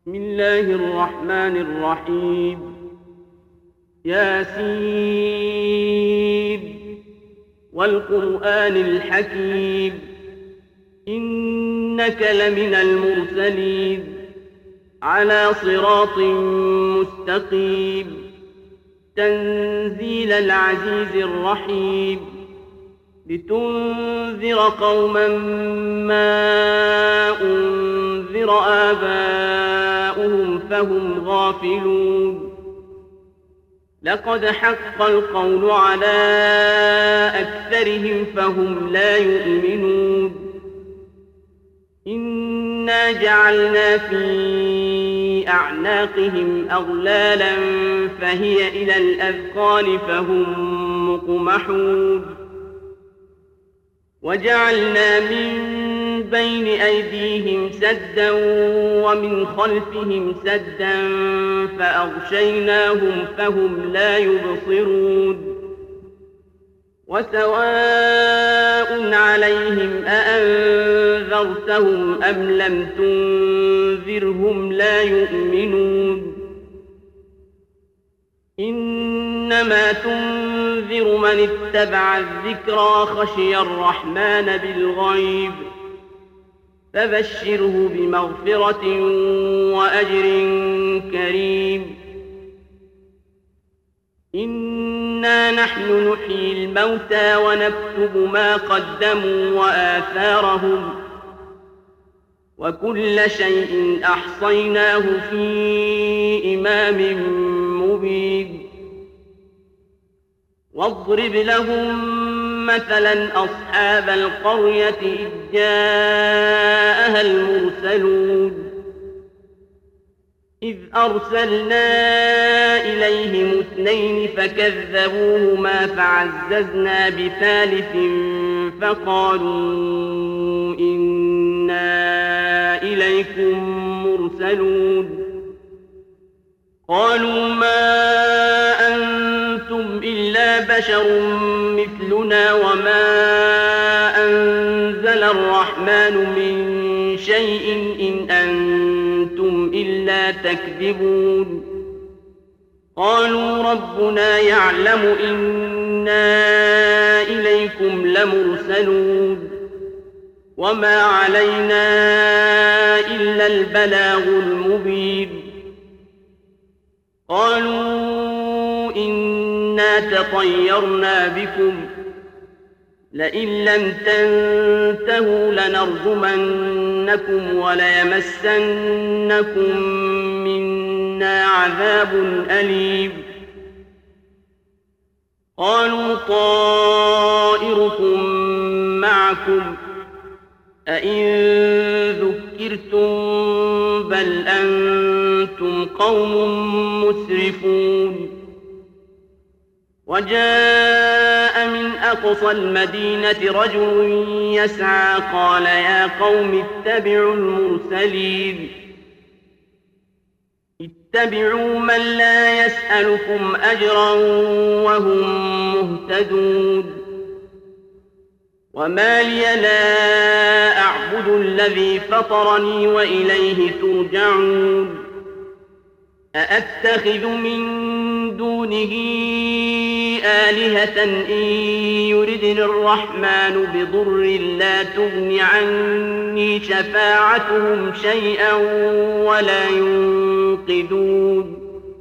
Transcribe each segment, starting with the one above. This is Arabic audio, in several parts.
بسم الله الرحمن الرحيم. ياسين والقرآن الحكيم إنك لمن المرسلين على صراط مستقيم تنزيل العزيز الرحيم لتنذر قوما ما أنذر آباؤهم فهم غافلون. لقد حق القول على أكثرهم فهم لا يؤمنون. إنا جعلنا في أعناقهم أغلالا فهي إلى الأذقان فهم مقمحون. وجعلنا من بين أيديهم سدا ومن خلفهم سدا فأغشيناهم فهم لا يبصرون. وسواء عليهم أأنذرتهم أم لم تنذرهم لا يؤمنون. إنما تنذر من اتبع الذكرى خشي الرحمن بالغيب فبشره بمغفرة وأجر كريم. إنا نحن نحيي الموتى ونكتب ما قدموا وآثارهم وكل شيء أحصيناه في إمام مبين. واضرب لهم مثلا أصحاب القرية إذ جاءها المرسلون إذ أرسلنا إليهم 2 فكذبوهما فعززنا بثالث فقالوا إنا إليكم مرسلون. قالوا ما أنتم إلا بشر مثلنا وما أنزل الرحمن من شيء إن أنتم إلا تكذبون. قالوا ربنا يعلم إنا إليكم لمرسلون وما علينا إلا البلاغ المبين. قالوا إنا تطيرنا بكم لئن لم تنتهوا لنرجمنكم وليمسنكم منا عذاب أليم. قالوا طائركم معكم أئن ذكرتم بل أنتم قوم مسرفون. وجاء من أقصى المدينة رجل يسعى قال يا قوم اتبعوا المرسلين اتبعوا من لا يسألكم أجرا وهم مهتدون. وما لي لا أعبد الذي فطرني وإليه ترجعون. أأتخذ من دونه آلهة إن يردني الرحمن بضر لا تغن عني شفاعتهم شيئا ولا ينقذون.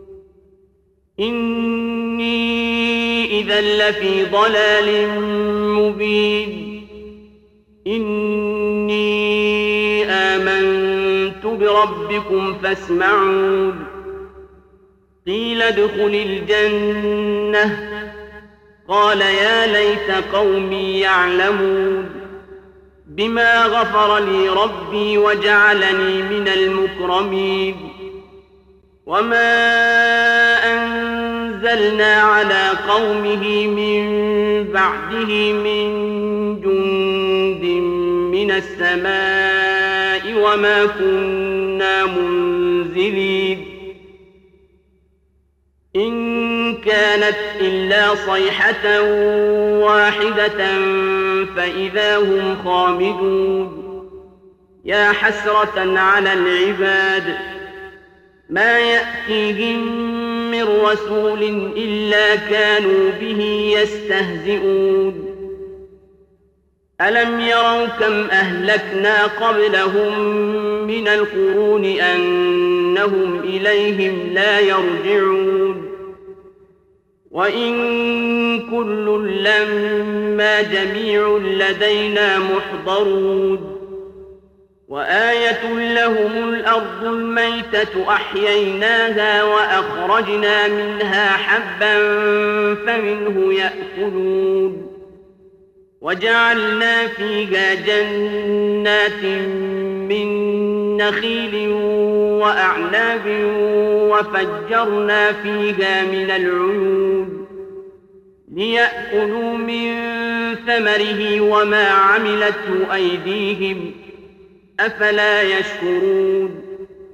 إني إذا لفي ضلال مبين. إني آمنت بربكم فاسمعون. قيل ادخل الجنة قال يا ليت قومي يعلمون بما غفر لي ربي وجعلني من المكرمين. وما أنزلنا على قومه من بعده من جند من السماء وما كنا منزلين. إن كانت إلا صيحة واحدة فإذا هم خامدون. يا حسرة على العباد ما يأتيهم من رسول إلا كانوا به يستهزئون ألم يروا كم أهلكنا قبلهم من القرون أنهم إليهم لا يرجعون وإن كل لما جميع لدينا محضرون وآية لهم الأرض الميتة أحييناها وأخرجنا منها حبا فمنه يأكلون وجعلنا فيها جنات من نخيل وأعناب وفجرنا فيها من العيون ليأكلوا من ثمره وما عملته أيديهم أفلا يشكرون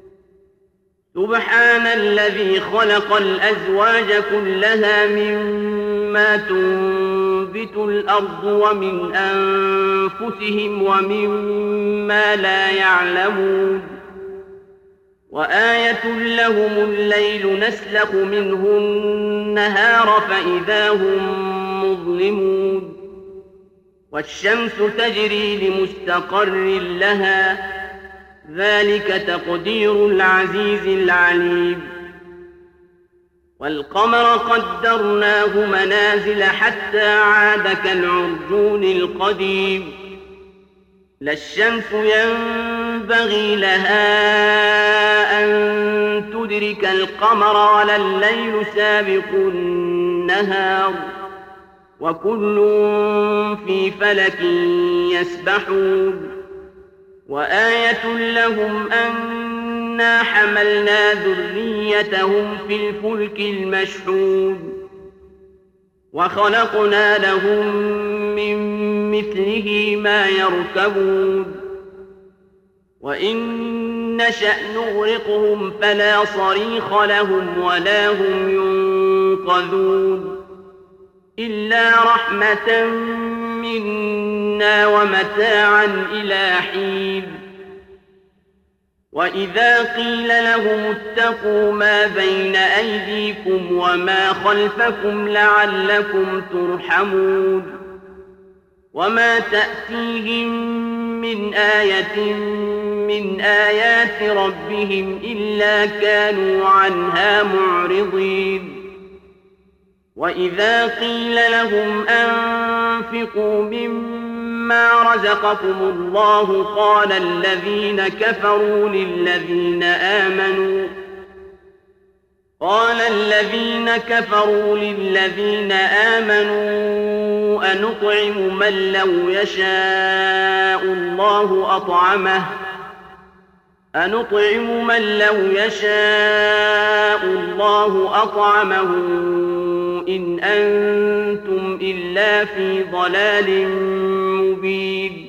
سبحان الذي خلق الأزواج كلها مما تنبت الأرض ومن أنفسهم ومما لا يعلمون وآية لهم الليل نسلخ منه النهار فإذا هم مظلمون والشمس تجري لمستقر لها ذلك تقدير العزيز العليم والقمر قدرناه منازل حتى عاد كالعرجون القديم لا الشمس ينبغي لها أن تدرك القمر ولا الليل سابق النهار وكل في فلك يسبحون وآية لهم أنا حملنا ذريتهم في الفلك المشحون وخلقنا لهم من مثله ما يركبون وإن نشأ نغرقهم فلا صريخ لهم ولا هم ينقذون إلا رحمة منا ومتاعا إلى حين وإذا قيل لهم اتقوا ما بين أيديكم وما خلفكم لعلكم ترحمون وما تأتيهم من آية من آيات ربهم إلا كانوا عنها معرضين وإذا قيل لهم أنفقوا مما رزقكم الله قال الذين كفروا للذين آمنوا أنطعم من لو يشاء الله أطعمه إن أنتم إلا في ضلال مبين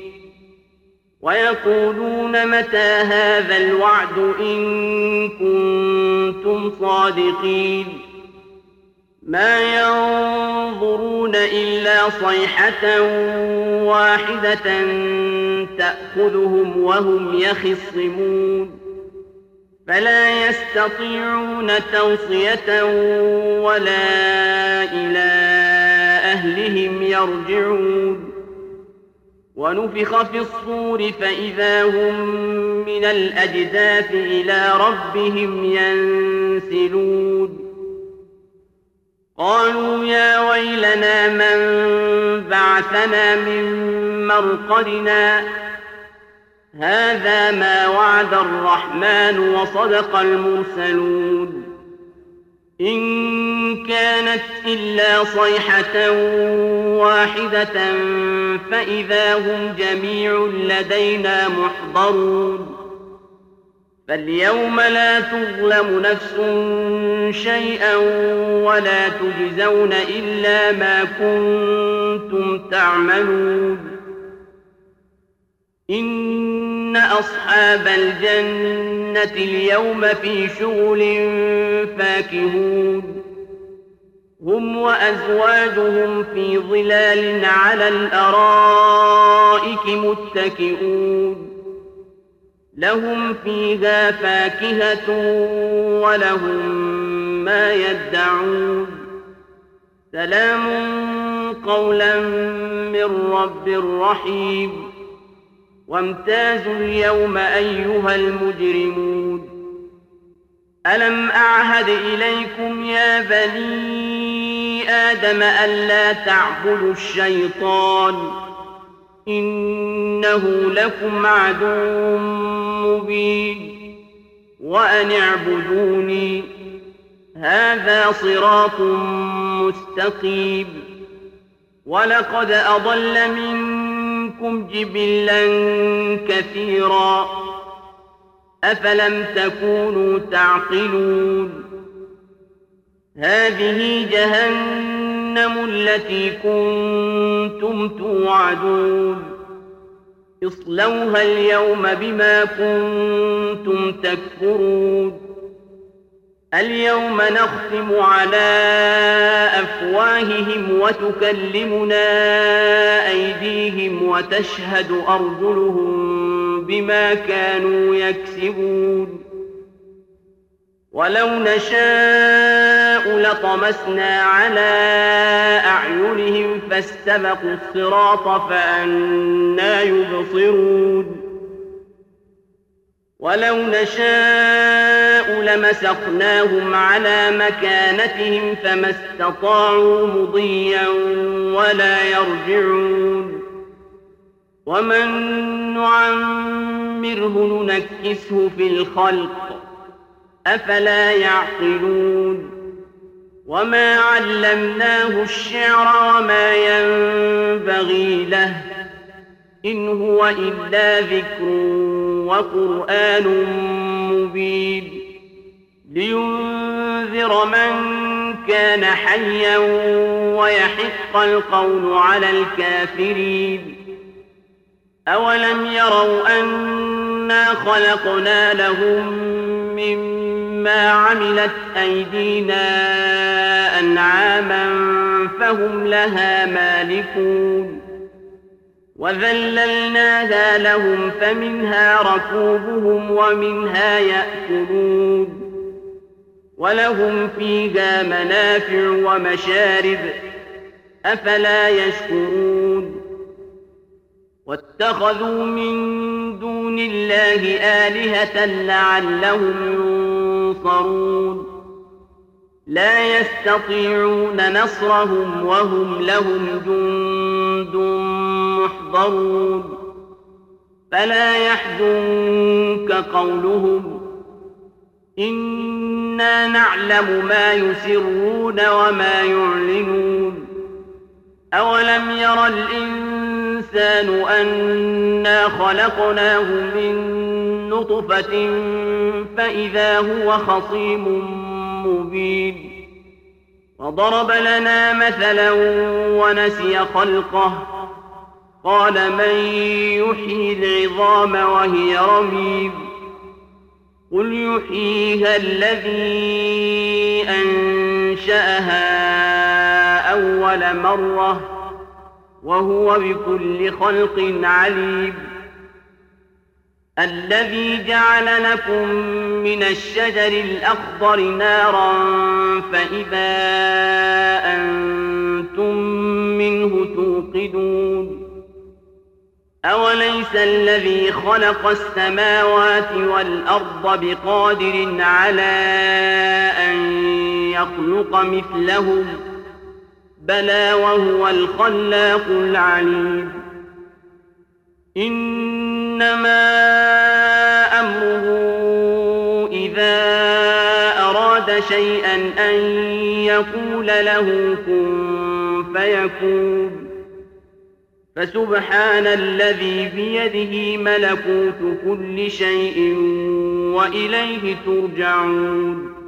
ويقولون متى هذا الوعد إن كنتم صادقين ما ينظرون إلا صيحة واحدة تأخذهم وهم يخصمون فلا يستطيعون توصية ولا إلى أهلهم يرجعون ونفخ في الصور فإذا هم من الأجداث إلى ربهم ينسلون قالوا يا ويلنا من بعثنا من مرقدنا هذا ما وعد الرحمن وصدق المرسلون إن كانت إلا صيحة واحدة فإذا هم جميع لدينا محضرون فاليوم لا تظلم نفس شيئا ولا تجزون إلا ما كنتم تعملون إن أصحاب الجنة اليوم في شغل فاكهون هم وأزواجهم في ظلال على الأرائك متكئون لهم فيها فاكهة ولهم ما يدعون سلام قولا من رب رحيم وامتازوا اليوم أيها المجرمون ألم أعهد إليكم يا بني آدم ألا تعبدوا الشيطان إنه لكم عدو مبين وأن اعبدوني هذا صراط مستقيم ولقد أضل منكم جبلا كثيرا أفلم تكونوا تعقلون هذه جهنم التي كنتم توعدون اصلوها اليوم بما كنتم تكفرون اليوم نختم على أفواههم وتكلمنا أيديهم وتشهد أرجلهم بما كانوا يكسبون ولو نشاء لطمسنا على أعينهم فاستبقوا الصراط فأنى يبصرون ولو نشاء لمسخناهم على مكانتهم فما استطاعوا مضيا ولا يرجعون ومن نعمره ننكسه في الخلق أفلا يعقلون وما علمناه الشعر وما ينبغي له إن هو إلا ذكر وقرآن مبين لينذر من كان حيا ويحق القول على الكافرين أولم يروا أنا خلقنا لهم مما عملت أيدينا أنعاما فهم لها مالكون وذللناها لهم فمنها ركوبهم ومنها يأكلون ولهم فيها منافع ومشارب أفلا يشكرون واتخذوا من دون الله آلهة لعلهم ينصرون لا يستطيعون نصرهم وهم لهم جند محضرون فلا يحزنك قولهم إنا نعلم ما يسرون وما يعلنون أولم ير الإنسان أنا خلقناه من نطفة فإذا هو خصيم مبين وضرب لنا مثلا ونسي خلقه قال من يحيي العظام وهي رميم قل يحييها الذي أنشأها أول مرة وهو بكل خلق عليم الذي جعل لكم من الشجر الأخضر نارا فإذا أنتم منه توقدون أوليس الذي خلق السماوات والأرض بقادر على أن يخلق مثلهم بلى وهو الخلاق العليم إنما أمره إذا أراد شيئا أن يقول له كن فيكون فسبحان الذي بيده ملكوت كل شيء وإليه ترجعون